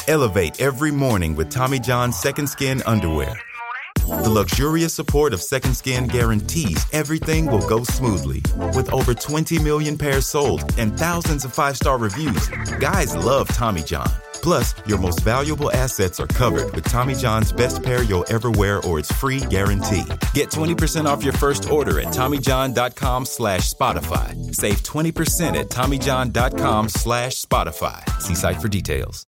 Elevate every morning with Tommy John's Second Skin underwear. The luxurious support of Second Skin guarantees everything will go smoothly. With over 20 million pairs sold and thousands of 5-star reviews, guys love Tommy John. Plus, your most valuable assets are covered with Tommy John's best pair you'll ever wear or its free guarantee. Get 20% off your first order at TommyJohn.com/Spotify. Save 20% at TommyJohn.com/Spotify. See site for details.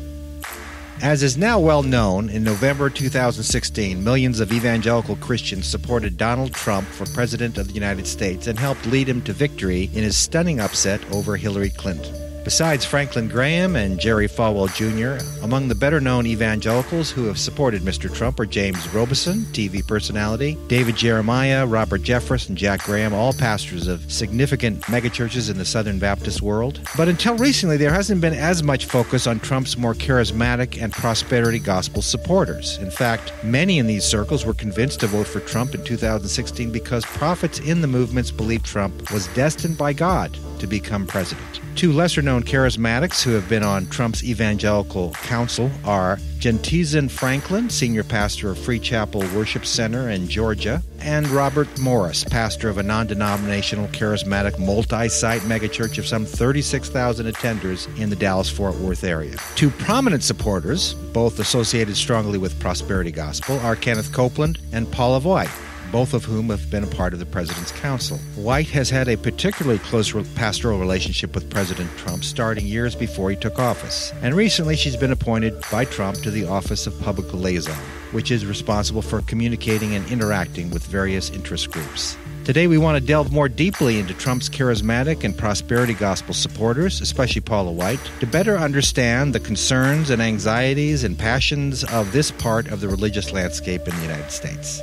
As is now well known, in November 2016, millions of evangelical Christians supported Donald Trump for President of the United States and helped lead him to victory in his stunning upset over Hillary Clinton. Besides Franklin Graham and Jerry Falwell Jr., among the better-known evangelicals who have supported Mr. Trump are James Robison, TV personality, David Jeremiah, Robert Jeffress, and Jack Graham, all pastors of significant megachurches in the Southern Baptist world. But until recently, there hasn't been as much focus on Trump's more charismatic and prosperity gospel supporters. In fact, many in these circles were convinced to vote for Trump in 2016 because prophets in the movements believed Trump was destined by God to become president. Two lesser-known charismatics who have been on Trump's evangelical council are Gentizan Franklin, senior pastor of Free Chapel Worship Center in Georgia, and Robert Morris, pastor of a non-denominational charismatic multi-site megachurch of some 36,000 attenders in the Dallas-Fort Worth area. Two prominent supporters, both associated strongly with prosperity gospel, are Kenneth Copeland and Paula Voigt, both of whom have been a part of the President's Council. White has had a particularly close pastoral relationship with President Trump starting years before he took office. And recently she's been appointed by Trump to the Office of Public Liaison, which is responsible for communicating and interacting with various interest groups. Today we want to delve more deeply into Trump's charismatic and prosperity gospel supporters, especially Paula White, to better understand the concerns and anxieties and passions of this part of the religious landscape in the United States.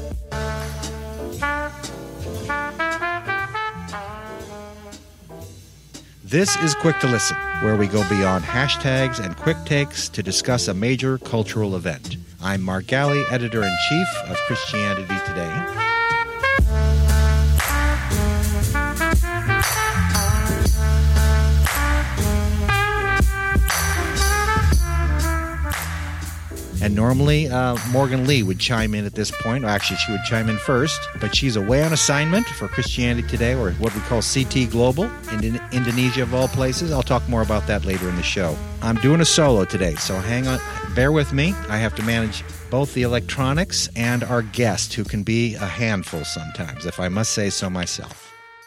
This is Quick to Listen, where we go beyond hashtags and quick takes to discuss a major cultural event. I'm Mark Galli, Editor-in-Chief of Christianity Today. And normally, Morgan Lee would chime in at this point. Actually, she would chime in first, but she's away on assignment for Christianity Today, or what we call CT Global, in Indonesia of all places. I'll talk more about that later in the show. I'm doing a solo today, so hang on, bear with me. I have to manage both the electronics and our guest, who can be a handful sometimes, if I must say so myself.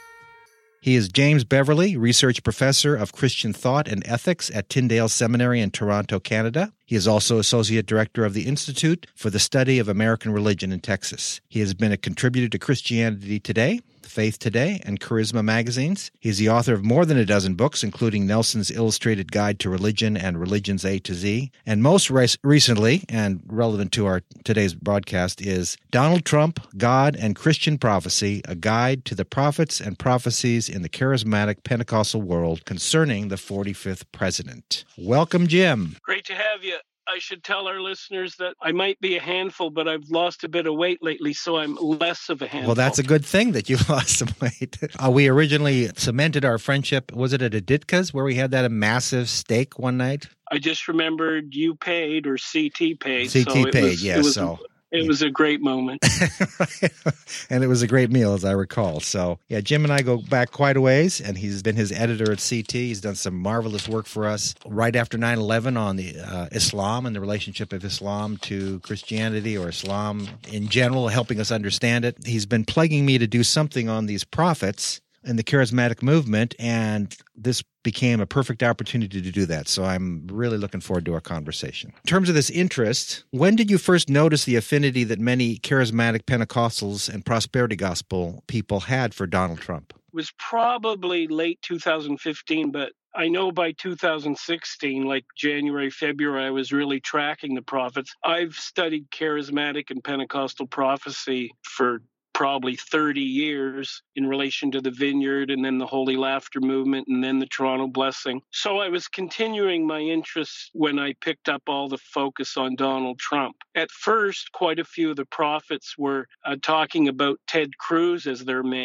He is James Beverly, Research Professor of Christian Thought and Ethics at Tyndale Seminary in Toronto, Canada. He is also Associate Director of the Institute for the Study of American Religion in Texas. He has been a contributor to Christianity Today, Faith Today, and Charisma magazines. He is the author of more than a dozen books, including Nelson's Illustrated Guide to Religion and Religion's A to Z. And most recently, and relevant to today's broadcast, is Donald Trump, God and Christian Prophecy, a guide to the prophets and prophecies in the charismatic Pentecostal world concerning the 45th president. Welcome, Jim. Great to have you. I should tell our listeners that I might be a handful, but I've lost a bit of weight lately, so I'm less of a handful. Well, that's a good thing that you lost some weight. We originally cemented our friendship, was it at a Ditka's, where we had that massive steak one night? I just remembered you paid, or CT paid. CT paid, yes. It was a great moment. And it was a great meal, as I recall. So, yeah, Jim and I go back quite a ways, and he's been his editor at CT. He's done some marvelous work for us right after 9/11 on the Islam and the relationship of Islam to Christianity, or Islam in general, helping us understand it. He's been plaguing me to do something on these prophets in the charismatic movement, and this became a perfect opportunity to do that. So I'm really looking forward to our conversation. In terms of this interest, when did you first notice the affinity that many charismatic Pentecostals and prosperity gospel people had for Donald Trump? It was probably late 2015, but I know by 2016, like January, February, I was really tracking the prophets. I've studied charismatic and Pentecostal prophecy for probably 30 years in relation to the Vineyard, and then the Holy Laughter movement, and then the Toronto Blessing. So I was continuing my interest when I picked up all the focus on Donald Trump. At first, quite a few of the prophets were talking about Ted Cruz as their man.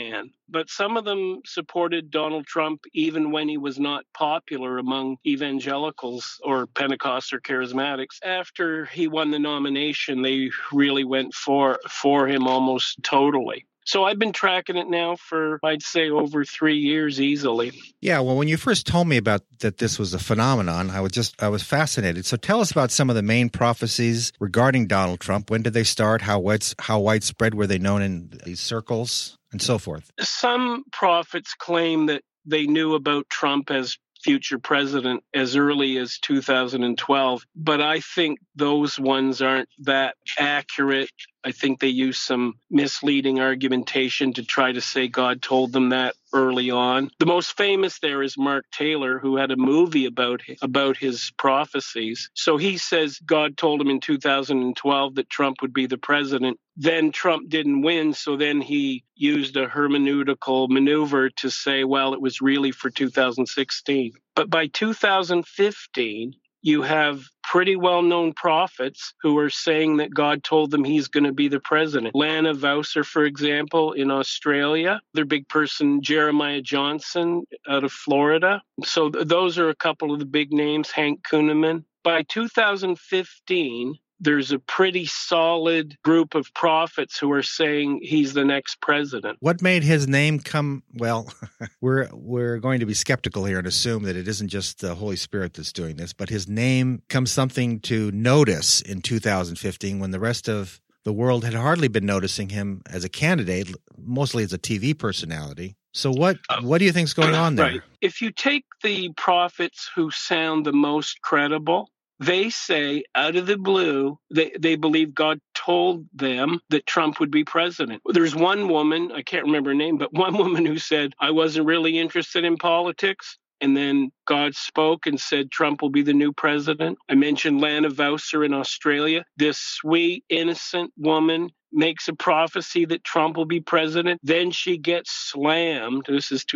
but some of them supported Donald Trump even when he was not popular among evangelicals or Pentecost or charismatics. After he won the nomination, they really went for him almost totally. So I've been tracking it now for, I'd say, over 3 years easily. Yeah, well, when you first told me about that this was a phenomenon, I was fascinated. So tell us about some of the main prophecies regarding Donald Trump. When did they start? How widespread were they known in these circles, and so forth? Some prophets claim that they knew about Trump as future president as early as 2012, but I think those ones aren't that accurate. I think they use some misleading argumentation to try to say God told them that early on. The most famous there is Mark Taylor, who had a movie about his prophecies. So he says God told him in 2012 that Trump would be the president. Then Trump didn't win, so then he used a hermeneutical maneuver to say, well, it was really for 2016. But by 2015, you have pretty well-known prophets who are saying that God told them he's going to be the president. Lana Vawser, for example, in Australia. Their big person, Jeremiah Johnson out of Florida. So those are a couple of the big names, Hank Kunneman. By 2015, there's a pretty solid group of prophets who are saying he's the next president. What made his name come? Well, we're going to be skeptical here and assume that it isn't just the Holy Spirit that's doing this, but his name comes something to notice in 2015 when the rest of the world had hardly been noticing him as a candidate, mostly as a TV personality. So what do you think's going on there? Right. If you take the prophets who sound the most credible, they say out of the blue, they believe God told them that Trump would be president. There's one woman, I can't remember her name, but one woman who said, I wasn't really interested in politics. And then God spoke and said Trump will be the new president. I mentioned Lana Vawser in Australia. This sweet, innocent woman makes a prophecy that Trump will be president. Then she gets slammed. This is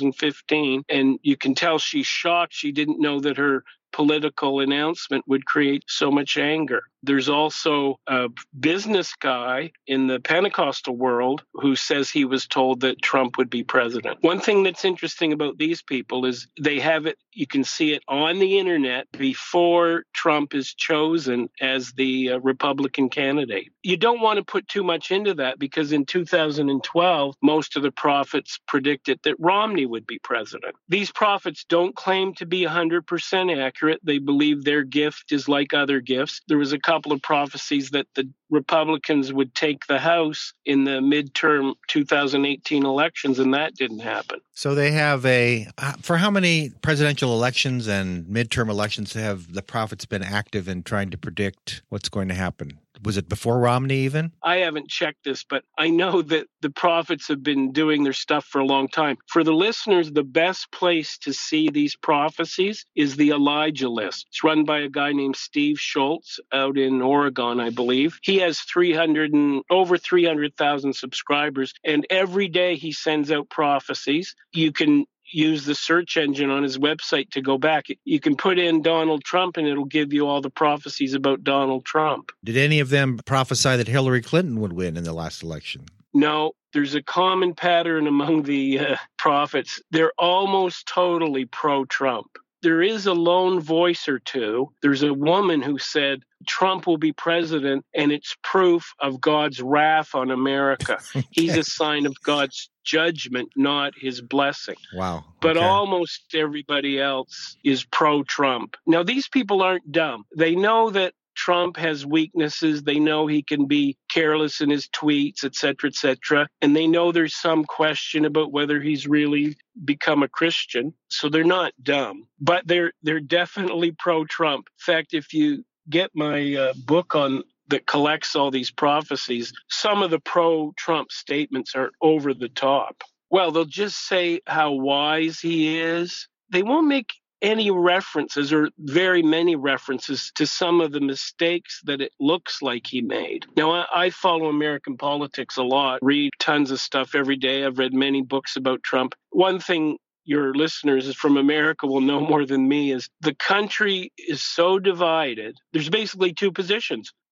2015. And you can tell she's shocked. She didn't know that her political announcement would create so much anger. There's also a business guy in the Pentecostal world who says he was told that Trump would be president. One thing that's interesting about these people is they have it, you can see it on the internet before Trump is chosen as the Republican candidate. You don't want to put too much into that because in 2012, most of the prophets predicted that Romney would be president. These prophets don't claim to be 100% accurate. They believe their gift is like other gifts. There was a couple of prophecies that the Republicans would take the House in the midterm 2018 elections, and that didn't happen. So they have for how many presidential elections and midterm elections have the prophets been active in trying to predict what's going to happen? Was it before Romney even? I haven't checked this, but I know that the prophets have been doing their stuff for a long time. For the listeners, the best place to see these prophecies is the Elijah List. It's run by a guy named Steve Schultz out in Oregon, I believe. He has over 300,000 subscribers, and every day he sends out prophecies. You can use the search engine on his website to go back. You can put in Donald Trump and it'll give you all the prophecies about Donald Trump. Did any of them prophesy that Hillary Clinton would win in the last election? No, there's a common pattern among the prophets. They're almost totally pro-Trump. There is a lone voice or two. There's a woman who said Trump will be president, and it's proof of God's wrath on America. Okay. He's a sign of God's judgment, not his blessing. Wow. Okay. But almost everybody else is pro-Trump. Now, these people aren't dumb. They know that Trump has weaknesses. They know he can be careless in his tweets, et cetera, and they know there's some question about whether he's really become a Christian. So they're not dumb, but they're definitely pro-Trump. In fact, if you get my book that collects all these prophecies, some of the pro-Trump statements are over the top. Well, they'll just say how wise he is. They won't make any references or very many references to some of the mistakes that it looks like he made. Now, I follow American politics a lot, read tons of stuff every day. I've read many books about Trump. One thing your listeners from America will know more than me is the country is so divided. There's basically two positions.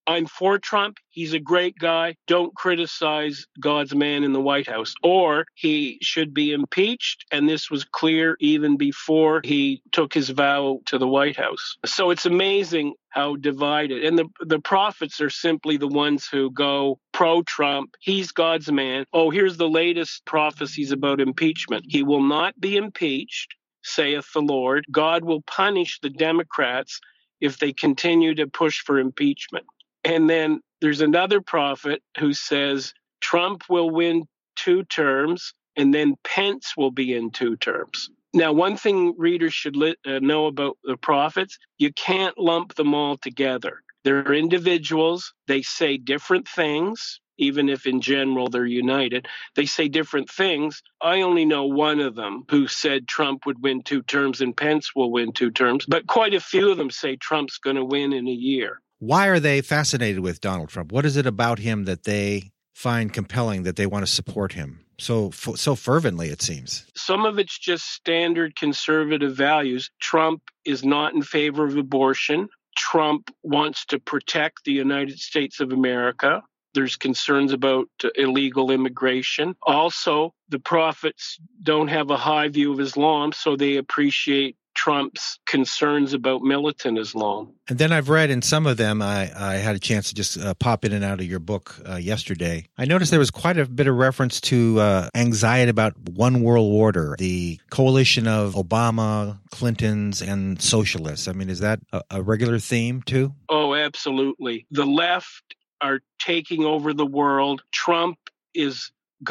I'm for Trump. He's a great guy. Don't criticize God's man in the White House. Or he should be impeached. And this was clear even before he took his vow to the White House. So it's amazing how divided. And the prophets are simply the ones who go pro-Trump. He's God's man. Oh, here's the latest prophecies about impeachment. He will not be impeached, saith the Lord. God will punish the Democrats if they continue to push for impeachment. And then there's another prophet who says Trump will win 2 terms and then Pence will be in 2 terms. Now, one thing readers should know about the prophets, you can't lump them all together. They're individuals. They say different things, even if in general they're united. They say different things. I only know one of them who said Trump would win 2 terms and Pence will win 2 terms, but quite a few of them say Trump's going to win in a year. Why are they fascinated with Donald Trump? What is it about him that they find compelling, that they want to support him so fervently, it seems? Some of it's just standard conservative values. Trump is not in favor of abortion. Trump wants to protect the United States of America. There's concerns about illegal immigration. Also, the prophets don't have a high view of Islam, so they appreciate Trump's concerns about militant Islam. And then I've read in some of them, I had a chance to just pop in and out of your book yesterday. I noticed there was quite a bit of reference to anxiety about one world order, the coalition of Obama, Clintons, and socialists. I mean, is that a regular theme too? Oh, absolutely. The left are taking over the world. Trump is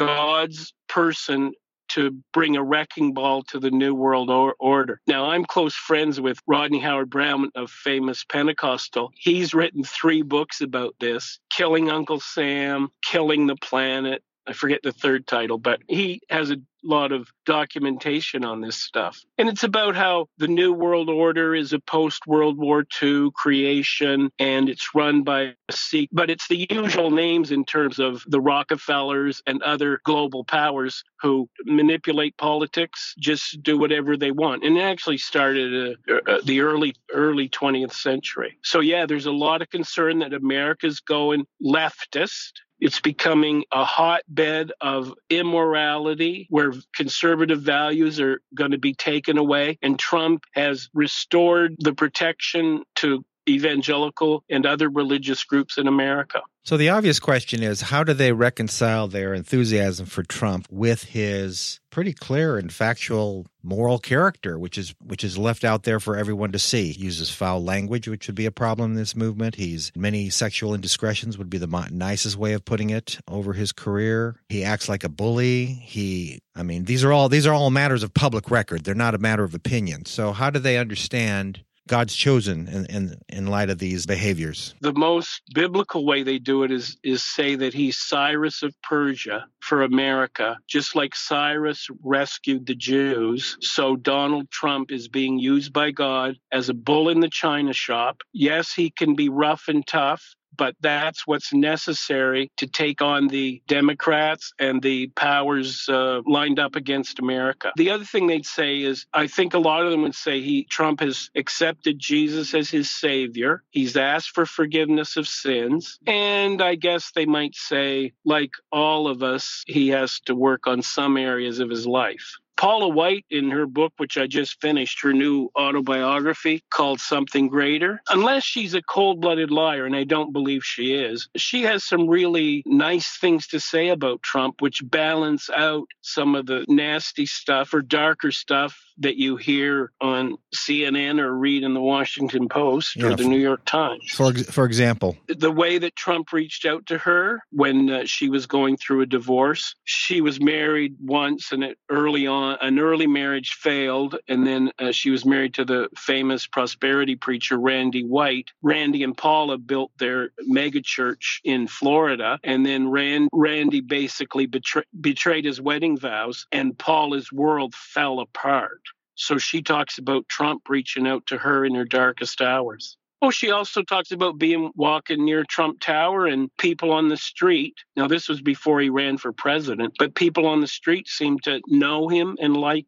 God's person to bring a wrecking ball to the New World Order. Now, I'm close friends with Rodney Howard-Browne of Famous Pentecostal. He's written 3 books about this, Killing Uncle Sam, Killing the Planet. I forget the third title, but he has a lot of documentation on this stuff. And it's about how the New World Order is a post-World War II creation, and it's run by a Sikh. But it's the usual names in terms of the Rockefellers and other global powers who manipulate politics, just do whatever they want. And it actually started the early 20th century. So, yeah, there's a lot of concern that America's going leftist. It's becoming a hotbed of immorality where conservative values are going to be taken away. And Trump has restored the protection to evangelical and other religious groups in America. So the obvious question is, how do they reconcile their enthusiasm for Trump with his pretty clear and factual moral character, which is left out there for everyone to see? He uses foul language, which would be a problem in this movement. Many sexual indiscretions would be the nicest way of putting it over his career. He acts like a bully. These are all matters of public record. They're not a matter of opinion. So how do they understand God's chosen in light of these behaviors? The most biblical way they do it is say that he's Cyrus of Persia for America, just like Cyrus rescued the Jews. So Donald Trump is being used by God as a bull in the china shop. Yes, he can be rough and tough, but that's what's necessary to take on the Democrats and the powers lined up against America. The other thing they'd say is, I think a lot of them would say Trump has accepted Jesus as his savior. He's asked for forgiveness of sins. And I guess they might say, like all of us, he has to work on some areas of his life. Paula White, in her book, which I just finished, her new autobiography called Something Greater, unless she's a cold-blooded liar, and I don't believe she is, she has some really nice things to say about Trump, which balance out some of the nasty stuff or darker stuff that you hear on CNN or read in the Washington Post or the New York Times. For example? The way that Trump reached out to her when she was going through a divorce. She was married once, and early on, an early marriage failed, and then she was married to the famous prosperity preacher Randy White. Randy and Paula built their megachurch in Florida, and then Randy basically betrayed his wedding vows, and Paula's world fell apart. So she talks about Trump reaching out to her in her darkest hours. Oh, she also talks about walking near Trump Tower and people on the street. Now, this was before he ran for president, but people on the street seemed to know him and like him.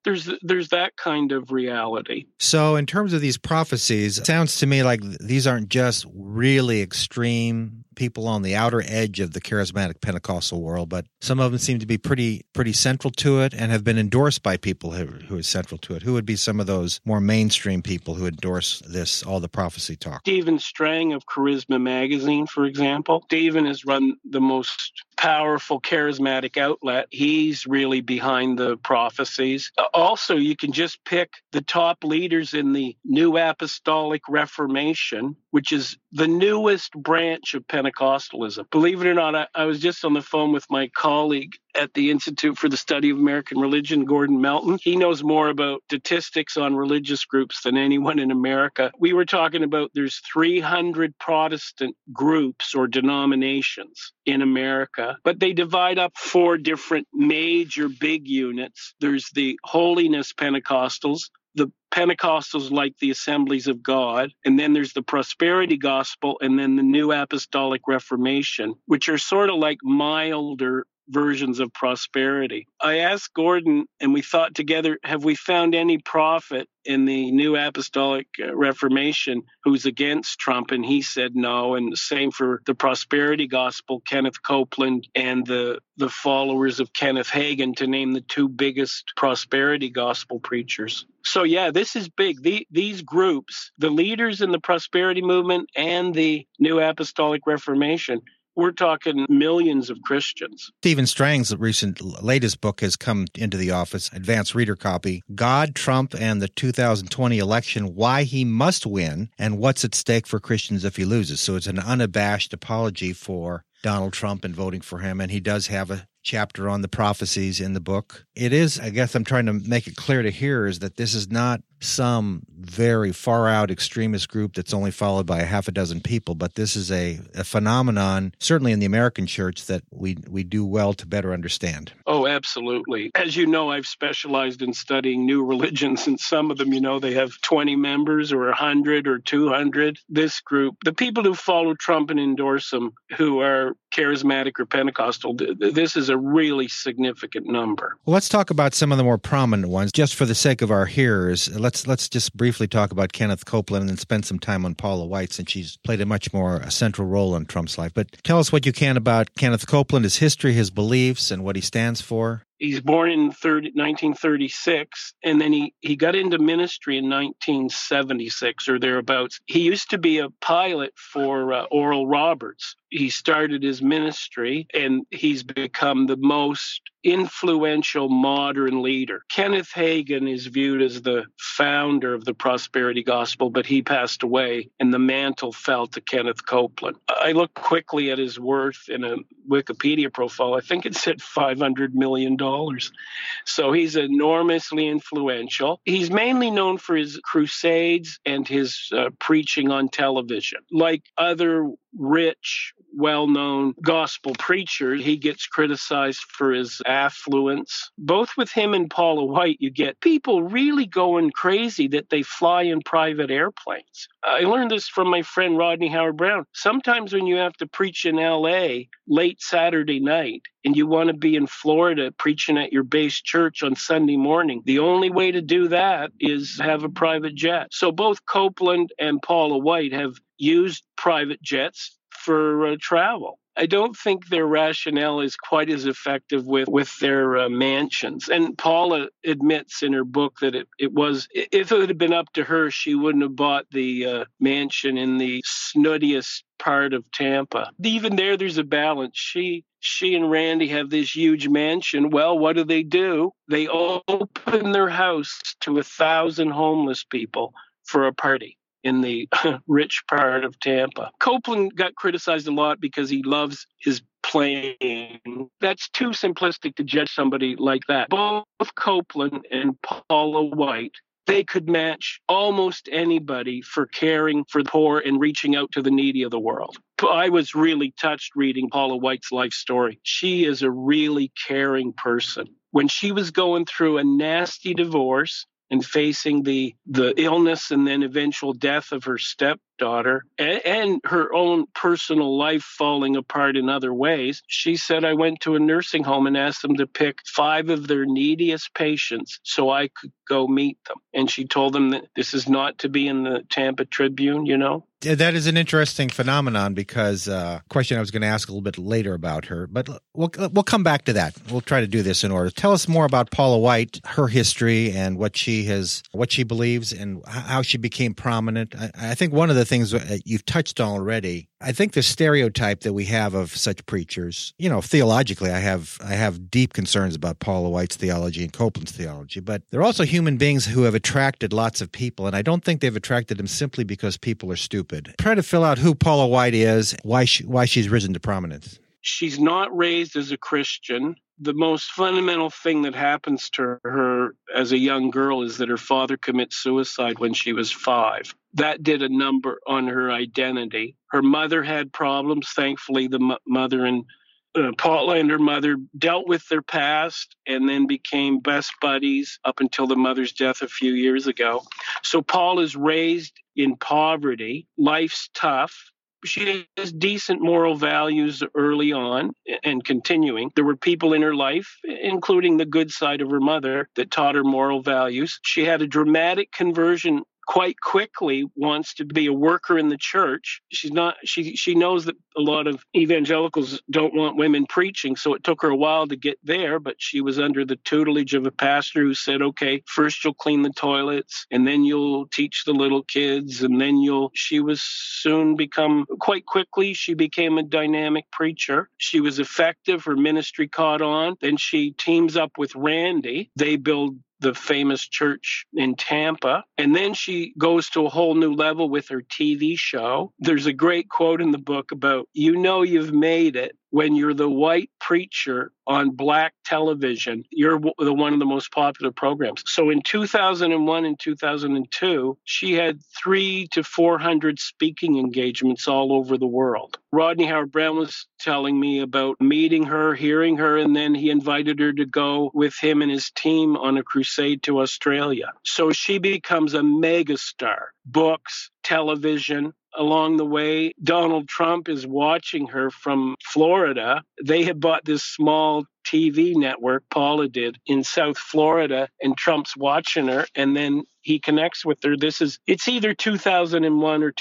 there's that kind of reality. So in terms of these prophecies, it sounds to me like these aren't just really extreme people on the outer edge of the charismatic Pentecostal world, but some of them seem to be pretty central to it and have been endorsed by people who are central to it. Who would be some of those more mainstream people who endorse this, all the prophecy talk? Stephen Strang of Charisma Magazine, for example. Stephen has run the most powerful charismatic outlet. He's really behind the prophecies. Also, you can just pick the top leaders in the New Apostolic Reformation, which is the newest branch of Pentecostalism. Believe it or not, I was just on the phone with my colleague at the Institute for the Study of American Religion, Gordon Melton. He knows more about statistics on religious groups than anyone in America. We were talking about there's 300 Protestant groups or denominations in America, but they divide up 4 different major big units. There's the Holiness Pentecostals, the Pentecostals like the Assemblies of God, and then there's the Prosperity Gospel, and then the New Apostolic Reformation, which are sort of like milder versions of prosperity. I asked Gordon, and we thought together, have we found any prophet in the New Apostolic Reformation who's against Trump? And he said no. And the same for the Prosperity Gospel, Kenneth Copeland and the followers of Kenneth Hagin, to name the 2 biggest Prosperity Gospel preachers. So yeah, this is big. These groups, the leaders in the Prosperity Movement and the New Apostolic Reformation, we're talking millions of Christians. Stephen Strang's latest book has come into the office, advanced reader copy, God, Trump, and the 2020 election, Why He Must Win, and What's at Stake for Christians If He Loses. So it's an unabashed apology for Donald Trump and voting for him, and he does have a chapter on the prophecies in the book. It is, I guess I'm trying to make it clear to hearers that this is not some very far-out extremist group that's only followed by a half a dozen people, but this is a phenomenon, certainly in the American church, that we do well to better understand. Oh, absolutely. As you know, I've specialized in studying new religions, and some of them, they have 20 members or 100 or 200. This group, the people who follow Trump and endorse him, who are charismatic or Pentecostal, this is a really significant number. Well, let's talk about some of the more prominent ones. Just for the sake of our hearers, let's just briefly talk about Kenneth Copeland and then spend some time on Paula White, since she's played a central role in Trump's life. But tell us what you can about Kenneth Copeland, his history, his beliefs, and what he stands for. He's born in 1936, and then he got into ministry in 1976 or thereabouts. He used to be a pilot for Oral Roberts. He started his ministry, and he's become the most influential modern leader. Kenneth Hagin is viewed as the founder of the Prosperity Gospel, but he passed away, and the mantle fell to Kenneth Copeland. I looked quickly at his worth in a Wikipedia profile. I think it said $500 million. So he's enormously influential. He's mainly known for his crusades and his preaching on television. Like other rich, well-known gospel preachers, he gets criticized for his affluence. Both with him and Paula White, you get people really going crazy that they fly in private airplanes. I learned this from my friend Rodney Howard-Browne. Sometimes when you have to preach in L.A. late Saturday night and you want to be in Florida preaching at your base church on Sunday morning, the only way to do that is have a private jet. So both Copeland and Paula White have used private jets for travel. I don't think their rationale is quite as effective with their mansions. And Paula admits in her book that it was, if it had been up to her, she wouldn't have bought the mansion in the snootiest part of Tampa. Even there's a balance. She and Randy have this huge mansion. Well, what do? They open their house to 1,000 homeless people for a party in the rich part of Tampa. Copeland got criticized a lot because he loves his playing. That's too simplistic to judge somebody like that. Both Copeland and Paula White, they could match almost anybody for caring for the poor and reaching out to the needy of the world. I was really touched reading Paula White's life story. She is a really caring person. When she was going through a nasty divorce, and facing the illness and then eventual death of her stepdaughter and her own personal life falling apart in other ways, she said, I went to a nursing home and asked them to pick 5 of their neediest patients so I could go meet them. And she told them that this is not to be in the Tampa Tribune, you know? That is an interesting phenomenon because question I was going to ask a little bit later about her, but we'll come back to that. We'll try to do this in order. Tell us more about Paula White, her history, and what she believes, and how she became prominent. I think one of the things you've touched on already. I think the stereotype that we have of such preachers, you know, theologically, I have deep concerns about Paula White's theology and Copeland's theology, but they're also human beings who have attracted lots of people, and I don't think they've attracted them simply because people are stupid. Try to fill out who Paula White is, why she's risen to prominence. She's not raised as a Christian. The most fundamental thing that happens to her as a young girl is that her father commits suicide when she was 5. That did a number on her identity. Her mother had problems. Thankfully, the mother and Paula and her mother dealt with their past and then became best buddies up until the mother's death a few years ago. So Paula is raised in poverty. Life's tough. She has decent moral values early on and continuing. There were people in her life, including the good side of her mother, that taught her moral values. She had a dramatic conversion quite quickly, wants to be a worker in the church. She knows that a lot of evangelicals don't want women preaching, so it took her a while to get there, but she was under the tutelage of a pastor who said, okay, first you'll clean the toilets, and then you'll teach the little kids, and then she was soon quite quickly, she became a dynamic preacher. She was effective. Her ministry caught on. Then she teams up with Randy. They build the famous church in Tampa. And then she goes to a whole new level with her TV show. There's a great quote in the book about, you know, you've made it when you're the white preacher on black television. You're one of the most popular programs. So in 2001 and 2002, she had 300 to 400 speaking engagements all over the world. Rodney Howard-Browne was telling me about meeting her, hearing her, and then he invited her to go with him and his team on a crusade to Australia. So she becomes a megastar. Books, television. Along the way, Donald Trump is watching her from Florida. They had bought this small TV network, Paula did, in South Florida, and Trump's watching her, and then he connects with her. It's either 2001 or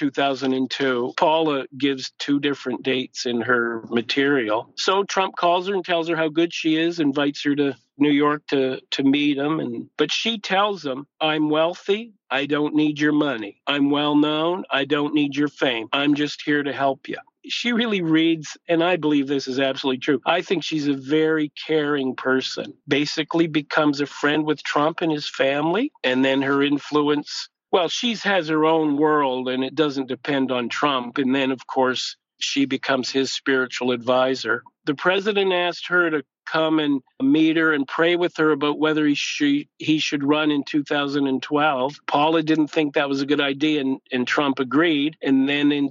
2002. Paula gives 2 different dates in her material. So Trump calls her and tells her how good she is, invites her to New York to meet him. But she tells him, I'm wealthy. I don't need your money. I'm well known. I don't need your fame. I'm just here to help you. She really reads, and I believe this is absolutely true. I think she's a very caring person, basically becomes a friend with Trump and his family, and then her influence, well, she has her own world and it doesn't depend on Trump. And then, of course, she becomes his spiritual advisor. The president asked her to come and meet her and pray with her about whether he should run in 2012. Paula didn't think that was a good idea, and Trump agreed. And then in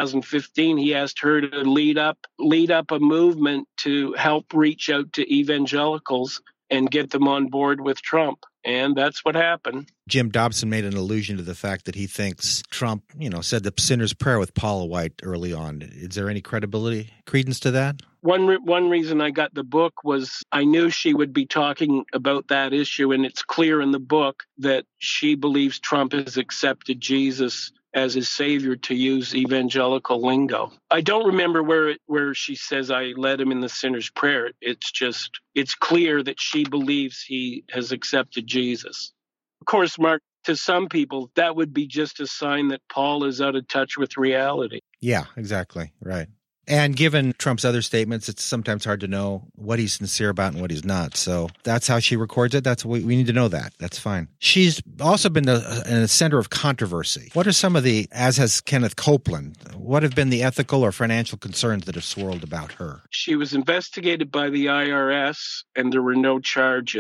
2015, he asked her to lead up a movement to help reach out to evangelicals and get them on board with Trump. And that's what happened. Jim Dobson made an allusion to the fact that he thinks Trump, said the sinner's prayer with Paula White early on. Is there any credence to that? One reason I got the book was I knew she would be talking about that issue, and it's clear in the book that she believes Trump has accepted Jesus as his savior, to use evangelical lingo. I don't remember where she says I led him in the sinner's prayer. It's clear that she believes he has accepted Jesus. Of course, Mark, to some people, that would be just a sign that Paul is out of touch with reality. Yeah, exactly. Right. And given Trump's other statements, it's sometimes hard to know what he's sincere about and what he's not. So that's how she records it. We need to know that. That's fine. She's also been in the center of controversy. What are some of as has Kenneth Copeland, what have been the ethical or financial concerns that have swirled about her? She was investigated by the IRS and there were no charges.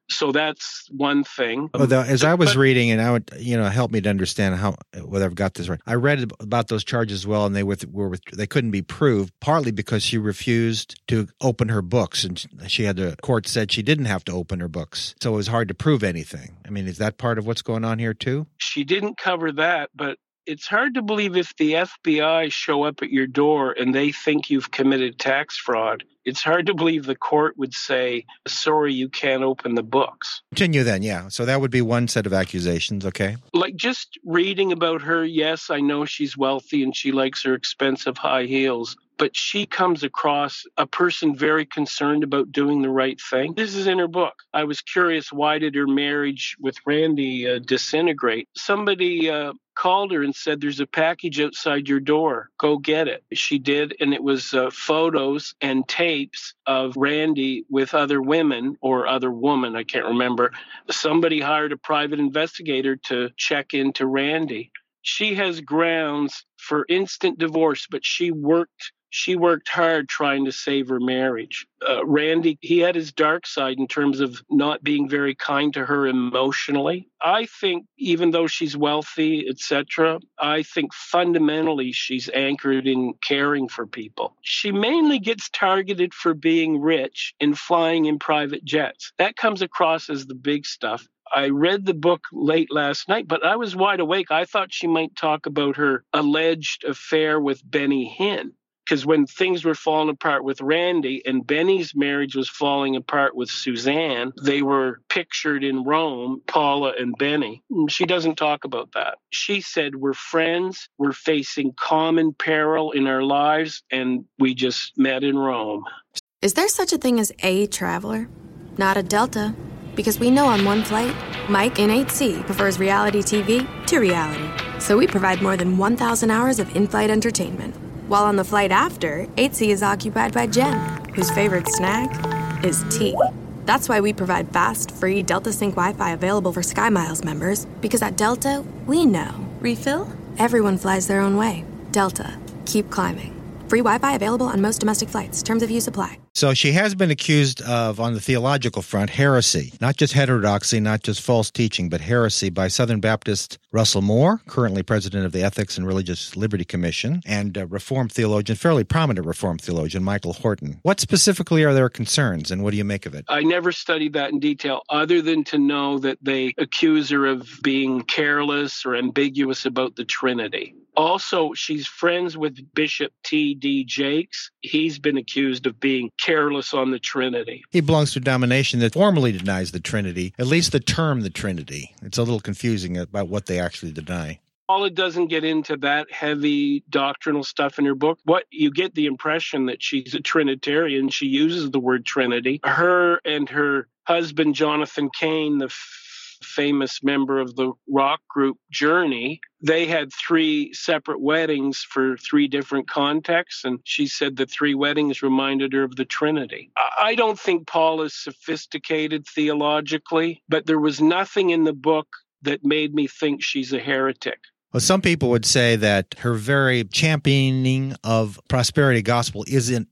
So that's one thing. Well, as I was reading, and I would, help me to understand whether I've got this right. I read about those charges as well, and they couldn't be proved, partly because she refused to open her books, and the court said she didn't have to open her books, so it was hard to prove anything. I mean, is that part of what's going on here too? She didn't cover that, but it's hard to believe if the FBI show up at your door and they think you've committed tax fraud. It's hard to believe the court would say, sorry, you can't open the books. Continue then, yeah. So that would be one set of accusations, okay? Like just reading about her, yes, I know she's wealthy and she likes her expensive high heels, but she comes across a person very concerned about doing the right thing. This is in her book. I was curious, why did her marriage with Randy disintegrate? Somebody called her and said, there's a package outside your door. Go get it. She did, and it was photos and tapes of Randy with other women or other woman, I can't remember. Somebody hired a private investigator to check into Randy. She has grounds for instant divorce, but she worked hard trying to save her marriage. Randy, he had his dark side in terms of not being very kind to her emotionally. I think even though she's wealthy, etc., I think fundamentally she's anchored in caring for people. She mainly gets targeted for being rich and flying in private jets. That comes across as the big stuff. I read the book late last night, but I was wide awake. I thought she might talk about her alleged affair with Benny Hinn. Because when things were falling apart with Randy and Benny's marriage was falling apart with Suzanne, they were pictured in Rome, Paula and Benny. She doesn't talk about that. She said, we're friends, we're facing common peril in our lives, and we just met in Rome. Is there such a thing as a traveler? Not a Delta. Because we know on one flight, Mike in 8C prefers reality TV to reality. So we provide more than 1,000 hours of in-flight entertainment. While on the flight after, 8C is occupied by Jen, whose favorite snack is tea. That's why we provide fast, free Delta Sync Wi-Fi available for SkyMiles members, because at Delta, we know. Refill? Everyone flies their own way. Delta. Keep climbing. Free Wi-Fi available on most domestic flights. Terms of use apply. So she has been accused of, on the theological front, heresy. Not just heterodoxy, not just false teaching, but heresy by Southern Baptist Russell Moore, currently president of the Ethics and Religious Liberty Commission, and Reformed theologian, fairly prominent Reformed theologian, Michael Horton. What specifically are their concerns, and what do you make of it? I never studied that in detail, other than to know that they accuse her of being careless or ambiguous about the Trinity. Also, she's friends with Bishop T.D. Jakes. He's been accused of being careless on the Trinity. He belongs to a denomination that formally denies the Trinity, at least the term the Trinity. It's a little confusing about what they actually deny. Paula doesn't get into that heavy doctrinal stuff in her book. What you get the impression that she's a Trinitarian. She uses the word Trinity. Her and her husband, Jonathan Cain, the famous member of the rock group Journey, they had 3 separate weddings for 3 different contexts, and she said the 3 weddings reminded her of the Trinity. I don't think Paul is sophisticated theologically, but there was nothing in the book that made me think she's a heretic. Well, some people would say that her very championing of prosperity gospel is in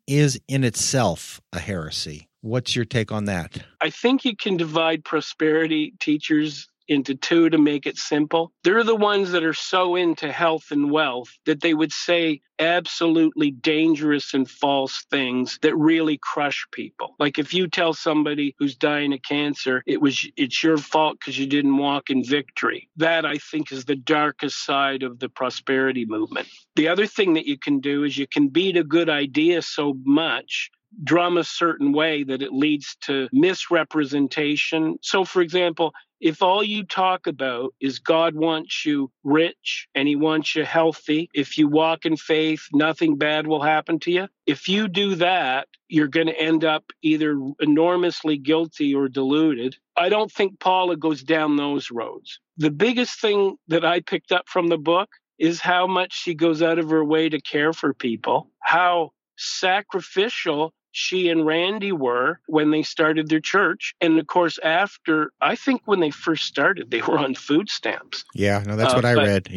itself a heresy. What's your take on that? I think you can divide prosperity teachers into 2 to make it simple. They're the ones that are so into health and wealth that they would say absolutely dangerous and false things that really crush people. Like if you tell somebody who's dying of cancer, it's your fault because you didn't walk in victory. That, I think, is the darkest side of the prosperity movement. The other thing that you can do is you can beat a good idea so much, drum a certain way that it leads to misrepresentation. So, for example, if all you talk about is God wants you rich and he wants you healthy, if you walk in faith, nothing bad will happen to you. If you do that, you're going to end up either enormously guilty or deluded. I don't think Paula goes down those roads. The biggest thing that I picked up from the book is how much she goes out of her way to care for people, how sacrificial she and Randy were when they started their church. And of course, after, I think when they first started, they were on food stamps. Yeah, no, that's what I read. Yeah.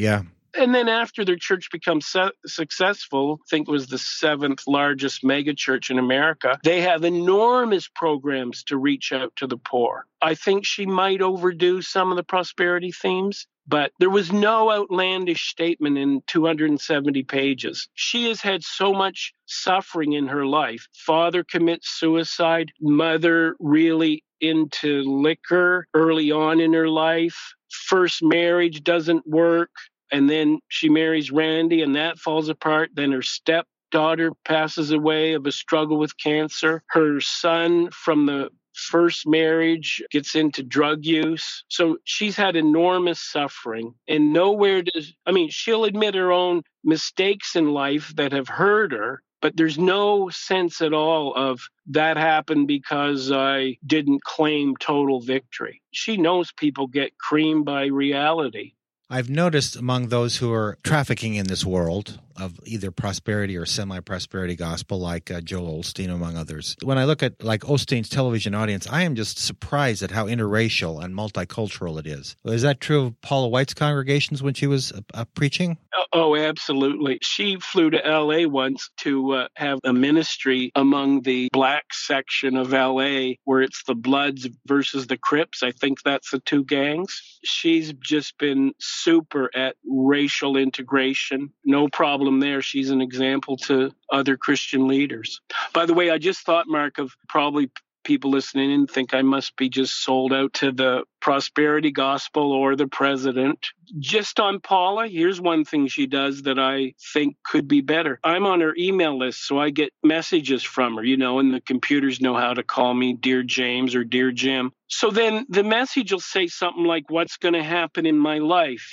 And then after their church becomes successful, I think it was the 7th largest megachurch in America, they have enormous programs to reach out to the poor. I think she might overdo some of the prosperity themes, but there was no outlandish statement in 270 pages. She has had so much suffering in her life. Father commits suicide, mother really into liquor early on in her life. First marriage doesn't work. And then she marries Randy and that falls apart. Then her stepdaughter passes away of a struggle with cancer. Her son from the first marriage gets into drug use. So she's had enormous suffering and she'll admit her own mistakes in life that have hurt her. But there's no sense at all of that happened because I didn't claim total victory. She knows people get creamed by reality. I've noticed among those who are trafficking in this world of either prosperity or semi-prosperity gospel, like Joel Osteen, among others. When I look at like Osteen's television audience, I am just surprised at how interracial and multicultural it is. Is that true of Paula White's congregations when she was preaching? Oh, absolutely. She flew to L.A. once to have a ministry among the black section of L.A. where it's the Bloods versus the Crips. I think that's the two gangs. She's just been super at racial integration. No problem there. She's an example to other Christian leaders. By the way, I just thought, Mark, of probably people listening in think I must be just sold out to the prosperity gospel or the president. Just on Paula, here's one thing she does that I think could be better. I'm on her email list, so I get messages from her, and the computers know how to call me Dear James or Dear Jim. So then the message will say something like, what's going to happen in my life?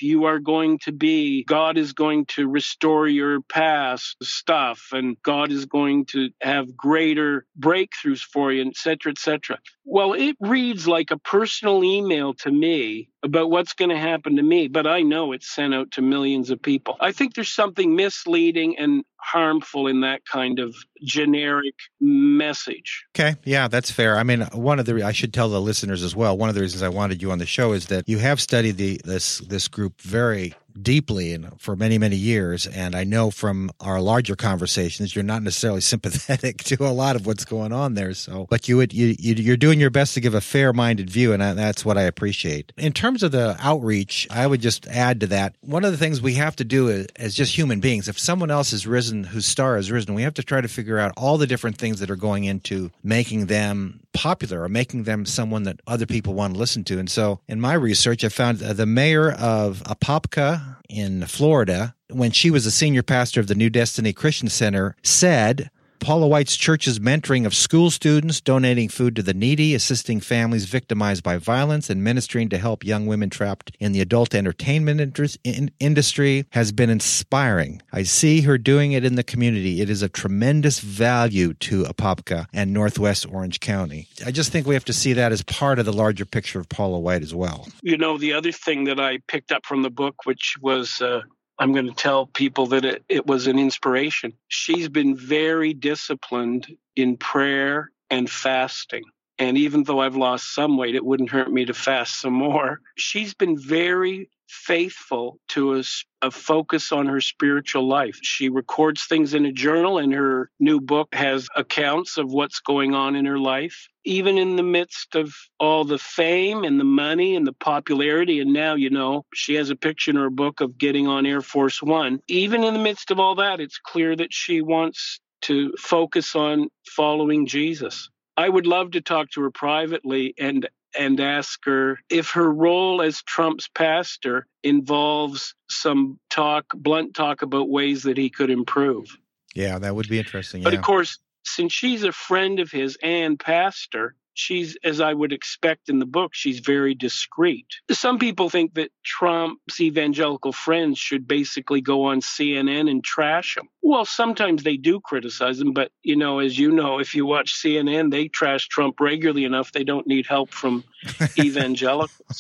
God is going to restore your past stuff, and God is going to have greater breakthroughs for you, et cetera, et cetera. Well, it reads like a personal email to me about what's going to happen to me, but I know it's sent out to millions of people. I think there's something misleading and harmful in that kind of generic message. Okay, yeah, that's fair. I mean, I should tell the listeners as well, one of the reasons I wanted you on the show is that you have studied this group very deeply and for many, many years. And I know from our larger conversations, you're not necessarily sympathetic to a lot of what's going on there. But you're doing your best to give a fair-minded view, and that's what I appreciate. In terms of the outreach, I would just add to that. One of the things we have to do as just human beings, if someone else has risen, whose star has risen, we have to try to figure out all the different things that are going into making them popular or making them someone that other people want to listen to. And so in my research, I found the mayor of Apopka in Florida, when she was a senior pastor of the New Destiny Christian Center, said Paula White's church's mentoring of school students, donating food to the needy, assisting families victimized by violence, and ministering to help young women trapped in the adult entertainment industry has been inspiring. I see her doing it in the community. It is of tremendous value to Apopka and Northwest Orange County. I just think we have to see that as part of the larger picture of Paula White as well. The other thing that I picked up from the book, which was I'm going to tell people that it was an inspiration. She's been very disciplined in prayer and fasting. And even though I've lost some weight, it wouldn't hurt me to fast some more. She's been very faithful to a focus on her spiritual life. She records things in a journal, and her new book has accounts of what's going on in her life. Even in the midst of all the fame and the money and the popularity, and now, she has a picture in her book of getting on Air Force One. Even in the midst of all that, it's clear that she wants to focus on following Jesus. I would love to talk to her privately and ask her if her role as Trump's pastor involves some blunt talk about ways that he could improve. Yeah, that would be interesting. But of course, since she's a friend of his and pastor, she's, as I would expect in the book, she's very discreet. Some people think that Trump's evangelical friends should basically go on CNN and trash him. Well, sometimes they do criticize him, but, as you know, if you watch CNN, they trash Trump regularly enough. They don't need help from evangelicals.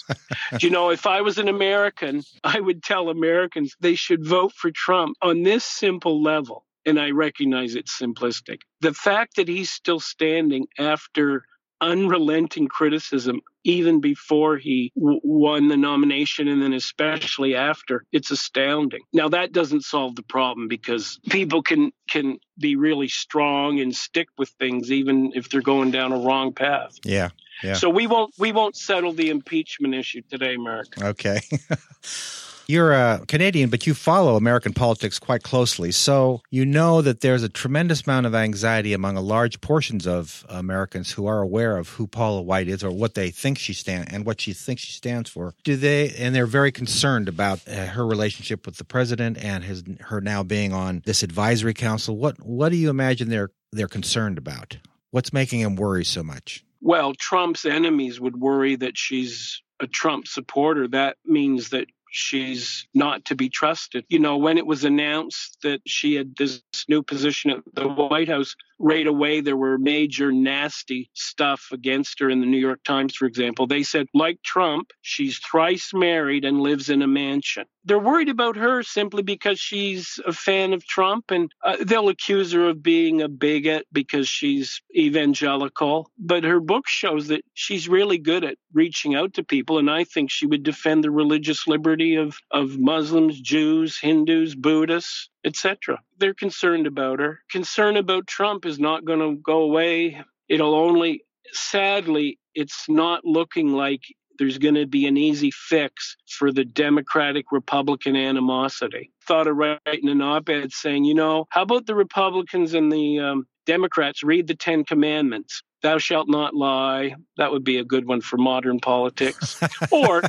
If I was an American, I would tell Americans they should vote for Trump on this simple level. And I recognize it's simplistic. The fact that he's still standing after unrelenting criticism even before he won the nomination, and then especially after. It's astounding. Now, that doesn't solve the problem, because people can be really strong and stick with things even if they're going down a wrong path. Yeah. Yeah. So we won't settle the impeachment issue today, Mark. Okay. You're a Canadian, but you follow American politics quite closely. So you know that there's a tremendous amount of anxiety among a large portions of Americans who are aware of who Paula White is, or what they think she stands and what she thinks she stands for. And they're very concerned about her relationship with the president and her now being on this advisory council. What do you imagine they're concerned about? What's making them worry so much? Well, Trump's enemies would worry that she's a Trump supporter. That means that she's not to be trusted. You know, when it was announced that she had this new position at the White House, right away there were major nasty stuff against her in the New York Times, for example. They said, like Trump, she's thrice married and lives in a mansion. They're worried about her simply because she's a fan of Trump, and they'll accuse her of being a bigot because she's evangelical. But her book shows that she's really good at reaching out to people, and I think she would defend the religious liberty of Muslims, Jews, Hindus, Buddhists, etc. They're concerned about her. Concern about Trump is not going to go away. Sadly, it's not looking like there's going to be an easy fix for the Democratic-Republican animosity. Thought of writing an op-ed saying, how about the Republicans and the Democrats read the 10 Commandments? Thou shalt not lie. That would be a good one for modern politics. or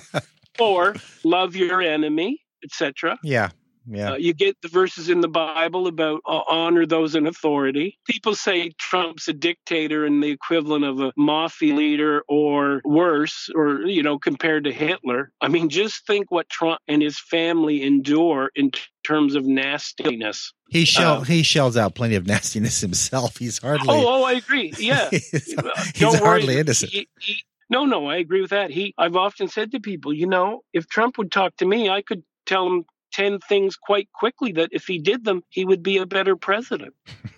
love your enemy, etc. Yeah. Yeah. You get the verses in the Bible about honor those in authority. People say Trump's a dictator and the equivalent of a mafia leader or worse, or, compared to Hitler. I mean, just think what Trump and his family endure in terms of nastiness. He shells out plenty of nastiness himself. He's hardly... Oh, I agree. Yeah. he's hardly innocent. No, I agree with that. I've often said to people, if Trump would talk to me, I could tell him 10 things quite quickly that if he did them, he would be a better president.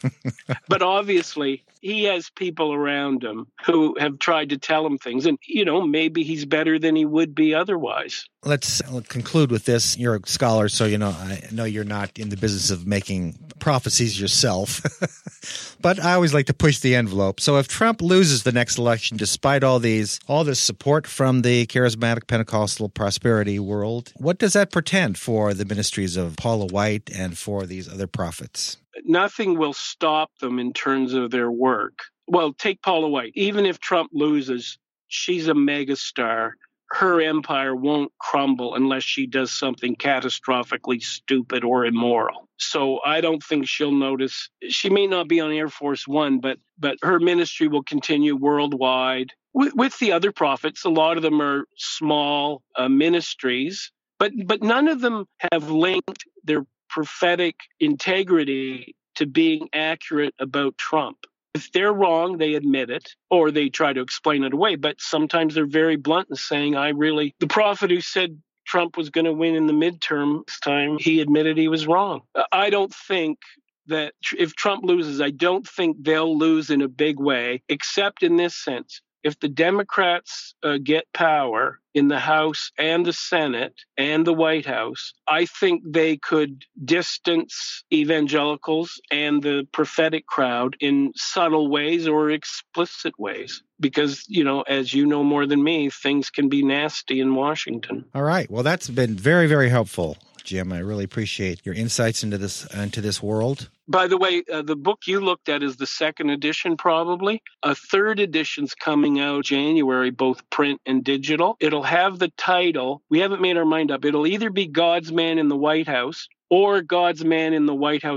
But obviously, he has people around him who have tried to tell him things. And, maybe he's better than he would be otherwise. Let's conclude with this. You're a scholar, so I know you're not in the business of making prophecies yourself. But I always like to push the envelope. So if Trump loses the next election, despite all this support from the charismatic Pentecostal prosperity world, what does that portend for the ministries of Paula White and for these other prophets? Nothing will stop them in terms of their work. Well, take Paula White. Even if Trump loses, she's a megastar. Her empire won't crumble unless she does something catastrophically stupid or immoral. So I don't think she'll notice. She may not be on Air Force One, but her ministry will continue worldwide. With the other prophets, a lot of them are small ministries, but none of them have linked their prophetic integrity to being accurate about Trump. If they're wrong, they admit it, or they try to explain it away. But sometimes they're very blunt in saying, the prophet who said Trump was going to win in the midterm this time, he admitted he was wrong. I don't think that if Trump loses, I don't think they'll lose in a big way, except in this sense. If the Democrats get power in the House and the Senate and the White House, I think they could distance evangelicals and the prophetic crowd in subtle ways or explicit ways. Because, as you know more than me, things can be nasty in Washington. All right. Well, that's been very, very helpful, Jim. I really appreciate your insights into this world. By the way, the book you looked at is the second edition, probably. A third edition's coming out January, both print and digital. It'll have the title. We haven't made our mind up. It'll either be God's Man in the White House or God's Man in the White House ?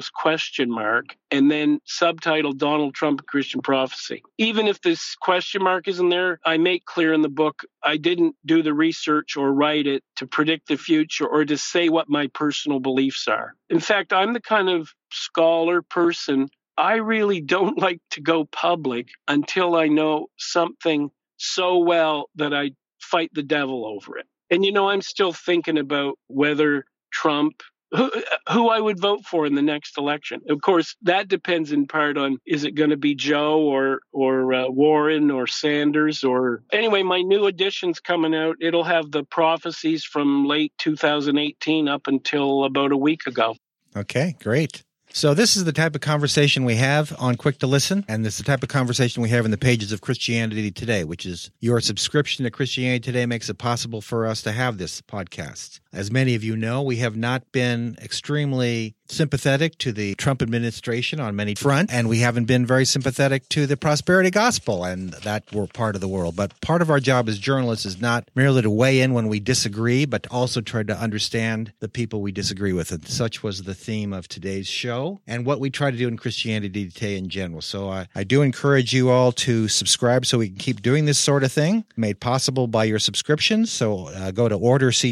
And then subtitle Donald Trump, Christian Prophecy. Even if this question mark isn't there, I make clear in the book, I didn't do the research or write it to predict the future or to say what my personal beliefs are. In fact, I'm the kind of scholar person, I really don't like to go public until I know something so well that I fight the devil over it. And, I'm still thinking about whether Trump who I would vote for in the next election. Of course, that depends in part on, is it going to be Joe or Warren or Sanders or anyway, my new edition's coming out. It'll have the prophecies from late 2018 up until about a week ago. Okay, great. So this is the type of conversation we have on Quick to Listen, and this is the type of conversation we have in the pages of Christianity Today, which is your subscription to Christianity Today makes it possible for us to have this podcast. As many of you know, we have not been extremely sympathetic to the Trump administration on many fronts, and we haven't been very sympathetic to the prosperity gospel and that part of the world. But part of our job as journalists is not merely to weigh in when we disagree, but also try to understand the people we disagree with. And such was the theme of today's show and what we try to do in Christianity Today in general. So I do encourage you all to subscribe so we can keep doing this sort of thing, made possible by your subscriptions. So go to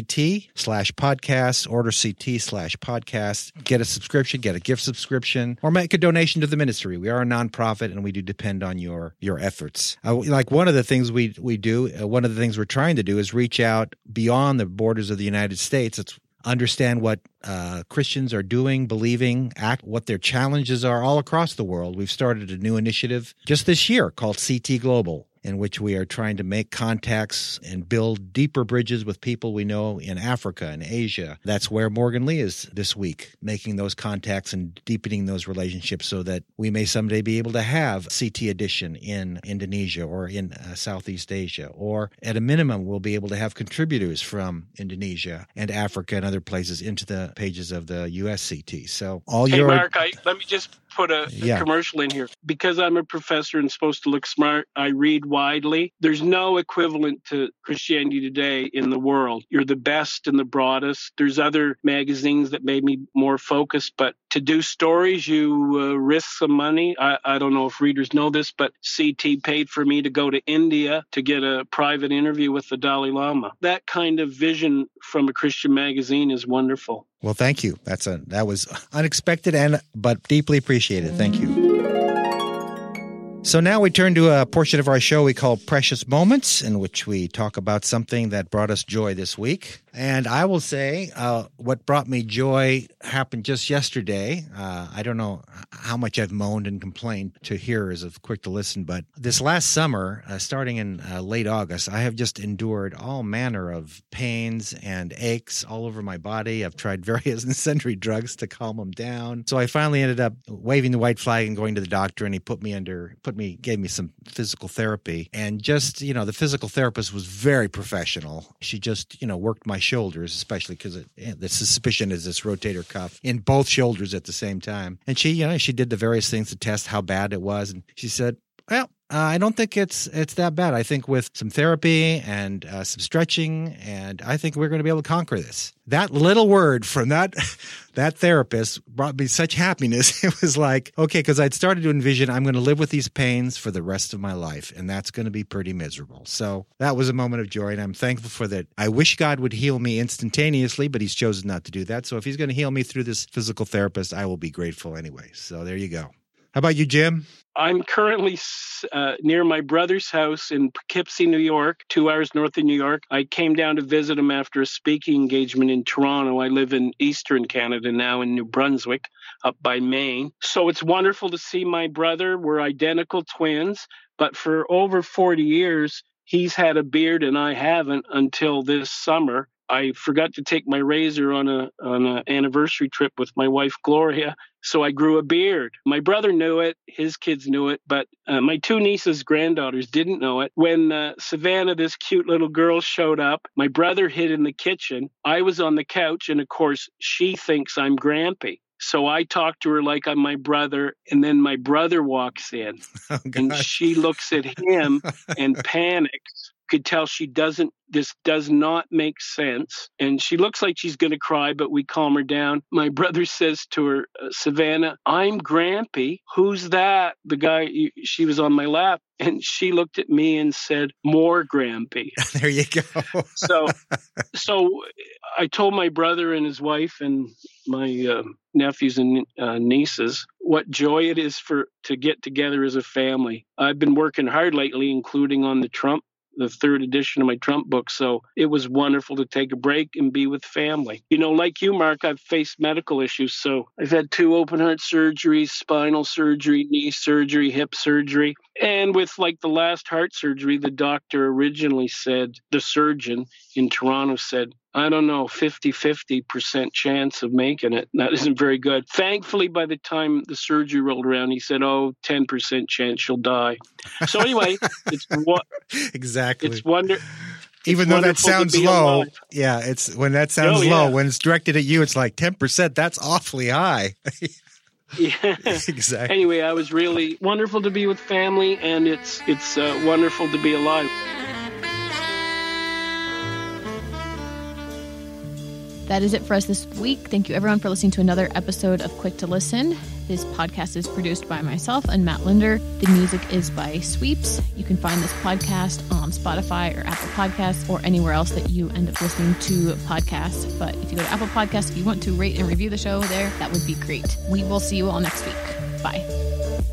orderct/podcast, orderct/podcast, get a subscription, get a gift subscription, or make a donation to the ministry. We are a nonprofit, and we do depend on your efforts. Like one of the things we do, one of the things we're trying to do is reach out beyond the borders of the United States. It's understand what Christians are doing, believing, what their challenges are all across the world. We've started a new initiative just this year called CT Global, in which we are trying to make contacts and build deeper bridges with people we know in Africa and Asia. That's where Morgan Lee is this week, making those contacts and deepening those relationships so that we may someday be able to have CT Edition in Indonesia or in Southeast Asia. Or at a minimum, we'll be able to have contributors from Indonesia and Africa and other places into the pages of the USCT. So Mark, let me just put a commercial in here. Because I'm a professor and supposed to look smart, I read widely. There's no equivalent to Christianity Today in the world. You're the best and the broadest. There's other magazines that made me more focused, but to do stories, you risk some money. I don't know if readers know this, but CT paid for me to go to India to get a private interview with the Dalai Lama. That kind of vision from a Christian magazine is wonderful. Well, thank you. That was unexpected but deeply appreciated. Thank you. So now we turn to a portion of our show we call Precious Moments, in which we talk about something that brought us joy this week. And I will say what brought me joy happened just yesterday. I don't know how much I've moaned and complained to hearers of Quick to Listen, but this last summer, starting in late August, I have just endured all manner of pains and aches all over my body. I've tried various and sundry drugs to calm them down. So I finally ended up waving the white flag and going to the doctor, and he gave me some physical therapy. And just, the physical therapist was very professional. She just, worked my shoulders, especially because the suspicion is this rotator cuff in both shoulders at the same time. And she did the various things to test how bad it was. And she said, well, I don't think it's that bad. I think with some therapy and some stretching, and I think we're going to be able to conquer this. That little word from that therapist brought me such happiness. It was like, okay, because I'd started to envision I'm going to live with these pains for the rest of my life, and that's going to be pretty miserable. So that was a moment of joy, and I'm thankful for that. I wish God would heal me instantaneously, but he's chosen not to do that. So if he's going to heal me through this physical therapist, I will be grateful anyway. So there you go. How about you, Jim? I'm currently near my brother's house in Poughkeepsie, New York, 2 hours north of New York. I came down to visit him after a speaking engagement in Toronto. I live in Eastern Canada now in New Brunswick, up by Maine. So it's wonderful to see my brother. We're identical twins, but for over 40 years, he's had a beard and I haven't until this summer. I forgot to take my razor on an anniversary trip with my wife, Gloria, so I grew a beard. My brother knew it. His kids knew it, but my two nieces' granddaughters didn't know it. When Savannah, this cute little girl, showed up, my brother hid in the kitchen. I was on the couch, and of course, she thinks I'm Grampy. So I talk to her like I'm my brother, and then my brother walks in, and she looks at him and panics. Could tell this does not make sense. And she looks like she's going to cry, but we calm her down. My brother says to her, Savannah, I'm Grampy. Who's that? The guy, she was on my lap. And she looked at me and said, more Grampy. There you go. So I told my brother and his wife and my nephews and nieces what joy it is to get together as a family. I've been working hard lately, including on the Trump the third edition of my Trump book. So it was wonderful to take a break and be with family. You know, like you, Mark, I've faced medical issues. So I've had 2 open heart surgeries, spinal surgery, knee surgery, hip surgery. And with like the last heart surgery, the doctor originally said, the surgeon in Toronto said, I don't know, 50% chance of making it. That isn't very good. Thankfully, by the time the surgery rolled around, he said, 10% chance she'll die. So anyway, it's what exactly. It's wonderful. Even though that sounds low, yeah, it's when that sounds low, when it's directed at you, it's like 10%. That's awfully high. Yeah, exactly. Anyway, I was really wonderful to be with family, and it's wonderful to be alive. That is it for us this week. Thank you, everyone, for listening to another episode of Quick to Listen. This podcast is produced by myself and Matt Linder. The music is by Sweeps. You can find this podcast on Spotify or Apple Podcasts or anywhere else that you end up listening to podcasts. But if you go to Apple Podcasts, if you want to rate and review the show there, that would be great. We will see you all next week. Bye.